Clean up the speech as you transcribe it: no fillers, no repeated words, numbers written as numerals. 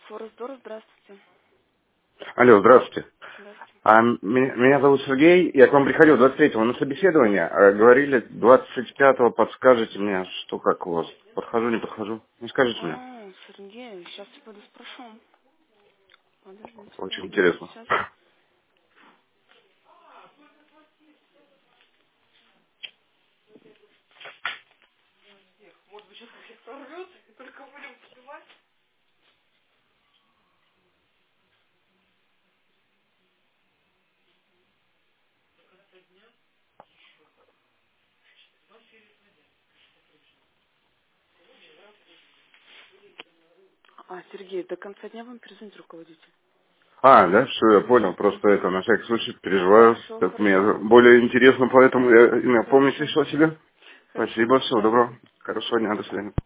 Форестдор, здравствуйте. Алло, здравствуйте. Здравствуйте. Меня зовут Сергей. Я к вам приходил 23-го на собеседование. Говорили, 25-го подскажете мне, что как у вас. Подхожу, не подхожу. Не скажите мне. Сергей, сейчас я пойду спрошу. Подождите, Очень подождите, интересно. сейчас. Сергей, до конца дня вам перезвонит руководитель. Да, все, я понял. Просто это на всякий случай переживаю. Хорошо, Так мне хорошо. более интересно, поэтому я помните Хорошо. о себе. Хорошо, Спасибо, до всего свидания. доброго. Хорошего дня, до свидания.